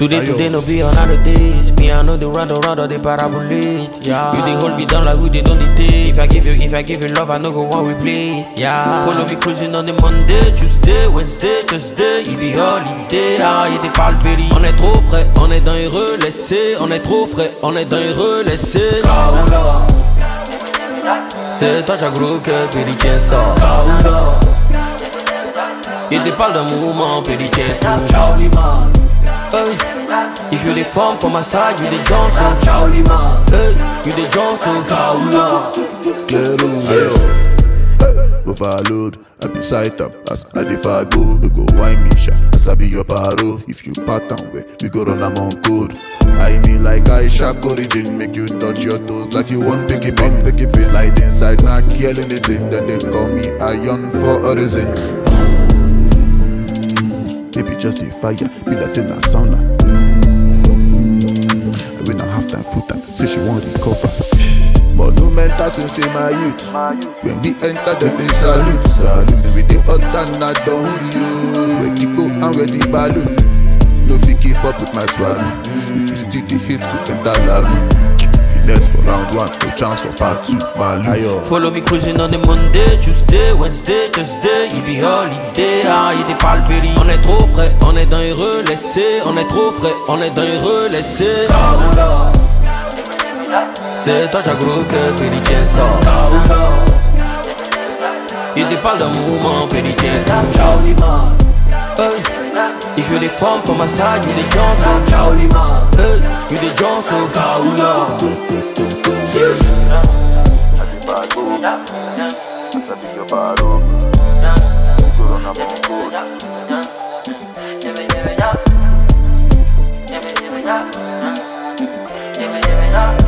Today no be another days. Me I know the round of the parabolate. Yeah. You they hold me down like who they don't dictate. If I give you love, I no go one replace. Yeah. Follow me cruising on the Monday, Tuesday, Wednesday, Thursday. Il be holiday. Ah, il est pas le péri. On est trop près, on est dans les relais. On est trop frais, on est dans les relais. C'est toi, j'aggro que péri tient ça. Il te parle d'un mouvement, péri tient tout. Hey, if you the form for my side, you the Johnson. Hey, you the Johnson. Overload, I be sight up as I defer go. We go wine me sha, as I be your paro. If you pattern way, we go run among code. I mean like Aisha origin, make you touch your toes like you want pick it pin. Slide inside, not killing it in. Then they call me Iron for a reason. Baby just a fire, be like saying a sauna. When I have time, full time, say she want recover. Monumental since in my youth. When we enter, then they salute. With the other than I don't you. Where the go and where the balloon. No fit keep up with my swallow. If you still the hits, go enter la. Finesse for round one, no chance for part two. Follow me cruising on the Monday, Tuesday, Wednesday, Thursday. Il be holiday, ah, il est pas le péri. On est trop près, on est dans les relais. On est trop frais, on est dans les relais. C'est toi, j'aggro que péri tient ça. Il te parle d'un mouvement, péri tient tout. Hey, if you the form for my side, you the Johnson. Hey, you the Johnson. Yeah.